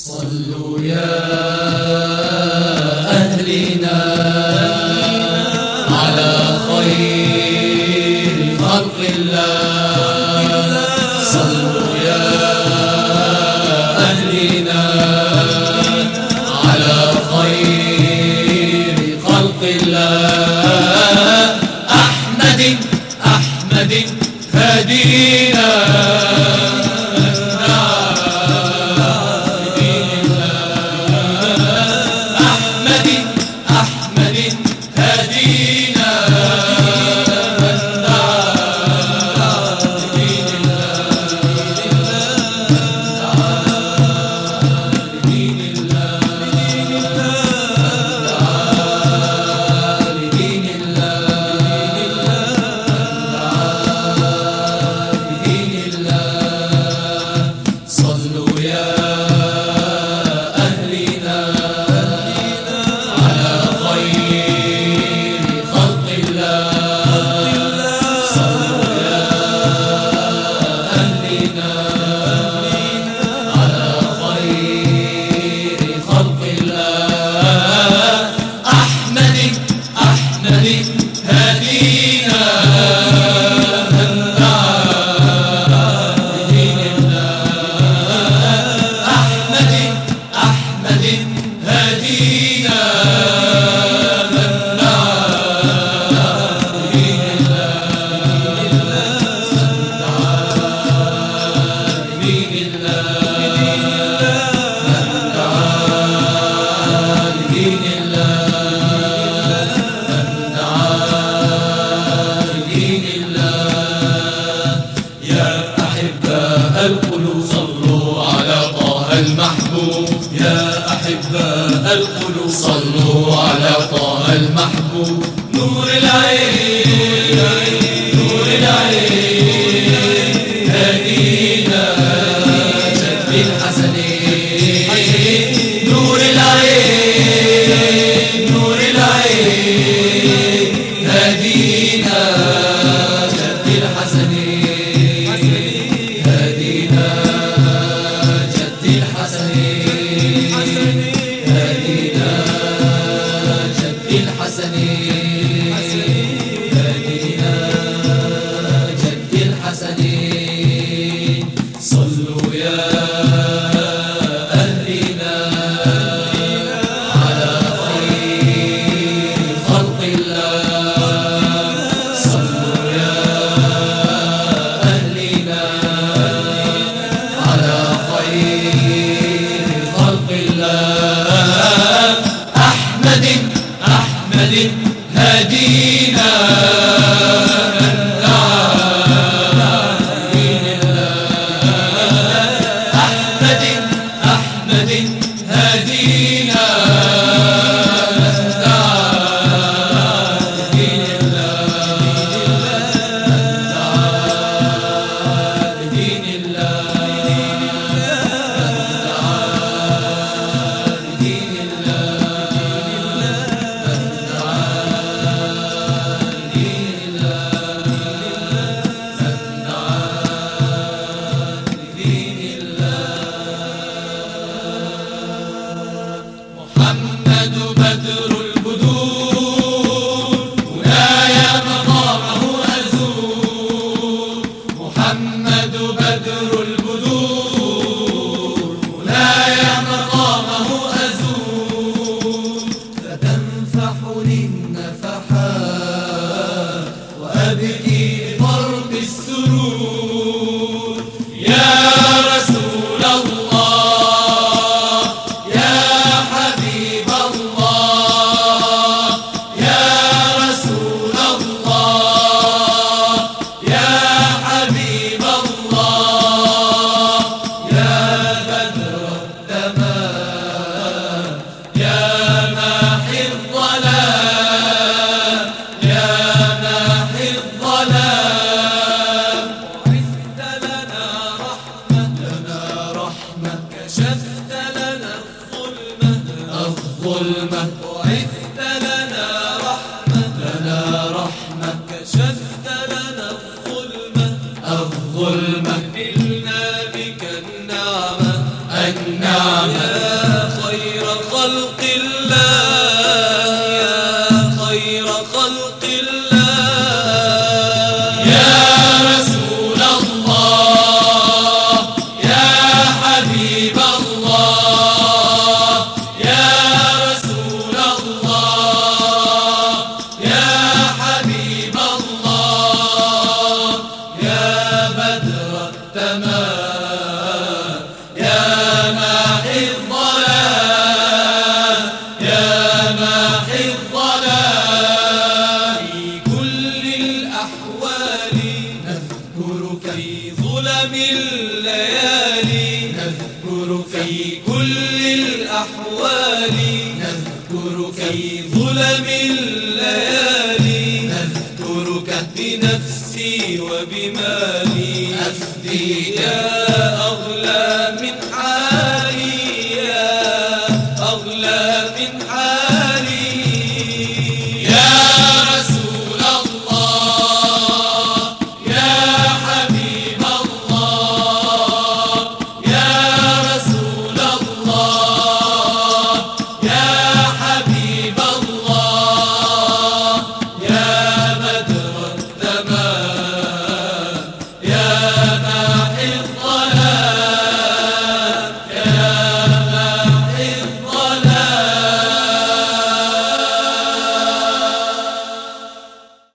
صلوا يا أهلنا على خير خلق الله. صلوا يا أهلنا على خير خلق الله. أحمد هدينا القلوب. صلوا على طه المحبوب يا أحباء القلوب. صلوا على طه المحبوب. نور العين نور العين هدينا جد الحسنين. نور العين نور العين هدينا جد الحسنين. صلوا يا أهلنا على خير خلق الله. صلوا يا أهلنا على خير خلق الله. أحمد هدينا الظلمة وعثت لنا رحمة كشفت لنا الظلمة نلنا بك النعمة خلق الله يا خير خلق الله يا رسول الله يا حبيب الله يا رسول الله يا حبيب الله يا بدر التمام يا ماحي الظلام يا ماحي الظلام في كل الأحوال نذكرك في ظلم الليالي نذكرك في كل الأحوال نذكرك في ظلم الليالي نذكرك بنفسي وبمالي أفدي يا